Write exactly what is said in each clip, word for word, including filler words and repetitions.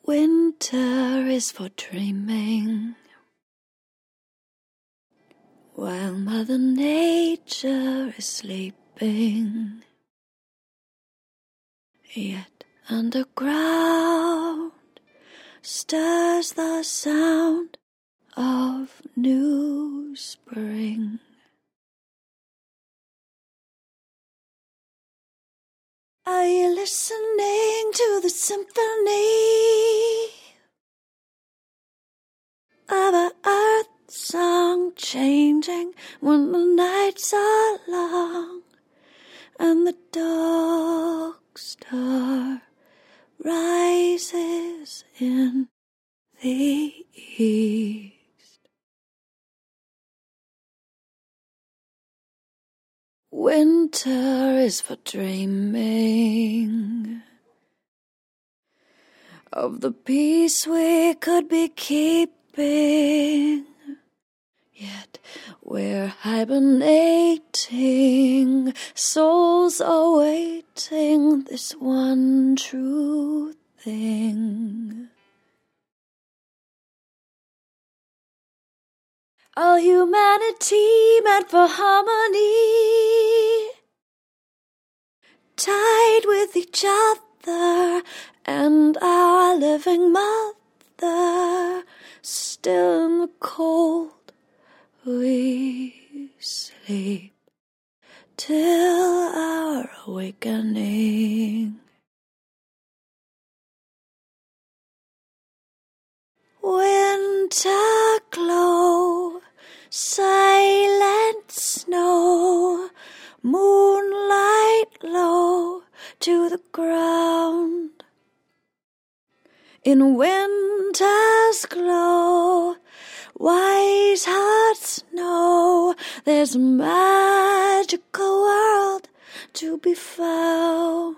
Winter is for dreaming, while Mother Nature is sleeping. Yet underground stirs the sound of new spring. Are you listening to the symphony of our earth song, changing when the nights are long and the dark star rises in the east? Winter is for dreaming of the peace we could be keeping, yet we're hibernating, souls awaiting this one true thing. All humanity meant for harmony, tied with each other and our living mother. Still in the cold we sleep till our awakening. Winter glow, silent snow, moonlight low to the ground. In winter's glow, wise hearts know there's a magical world to be found.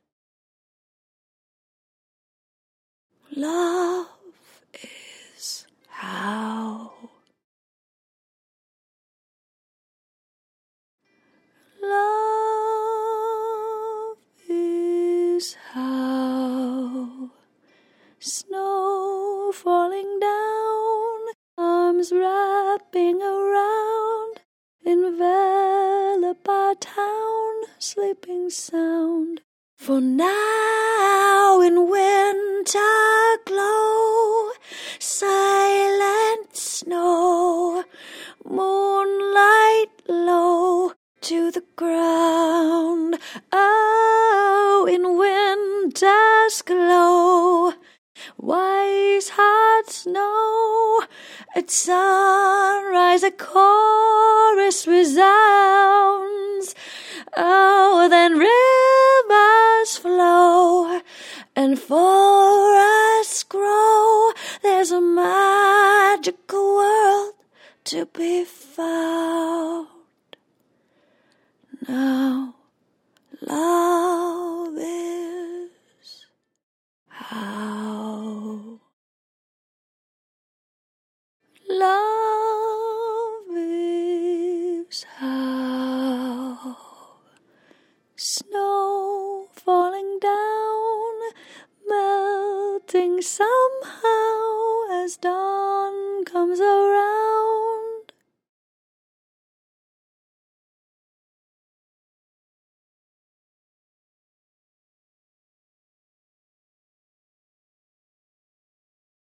Love is how. Love is how. Snow falling down, arms wrapping around, envelop our town, sleeping sound. For now in winter glow, silent snow, moonlight low to the ground. Oh, in winter's glow, wise hearts know at sunrise a chorus resounds. Oh, then rivers flow and forests grow. There's a magical world to be found.